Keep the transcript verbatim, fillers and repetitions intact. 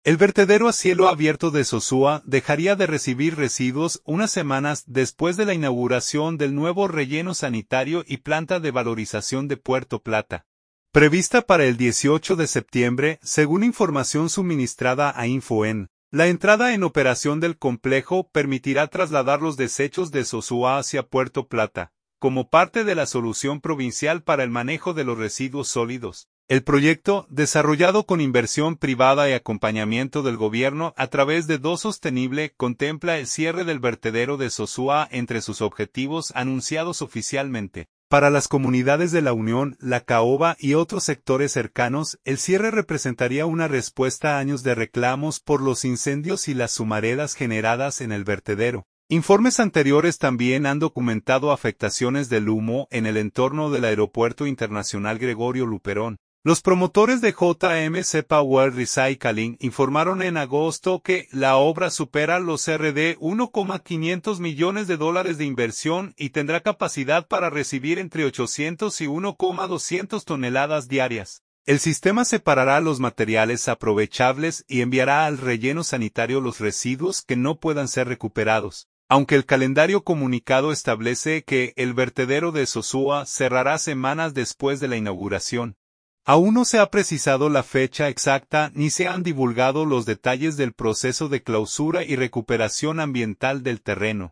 El vertedero a cielo abierto de Sosúa dejaría de recibir residuos unas semanas después de la inauguración del nuevo relleno sanitario y planta de valorización de Puerto Plata, prevista para el dieciocho de septiembre, según información suministrada a Infoen. La entrada en operación del complejo permitirá trasladar los desechos de Sosúa hacia Puerto Plata, como parte de la solución provincial para el manejo de los residuos sólidos. El proyecto, desarrollado con inversión privada y acompañamiento del gobierno a través de Do Sostenible, contempla el cierre del vertedero de Sosúa entre sus objetivos anunciados oficialmente. Para las comunidades de La Unión, La Caoba y otros sectores cercanos, el cierre representaría una respuesta a años de reclamos por los incendios y las humaredas generadas en el vertedero. Informes anteriores también han documentado afectaciones del humo en el entorno del Aeropuerto Internacional Gregorio Luperón. Los promotores de J M C Power Recycling informaron en agosto que la obra supera los R D uno coma quinientos millones de dólares de inversión y tendrá capacidad para recibir entre ochocientos y uno coma doscientos toneladas diarias. El sistema separará los materiales aprovechables y enviará al relleno sanitario los residuos que no puedan ser recuperados. Aunque el calendario comunicado establece que el vertedero de Sosúa cerrará semanas después de la inauguración, aún no se ha precisado la fecha exacta ni se han divulgado los detalles del proceso de clausura y recuperación ambiental del terreno.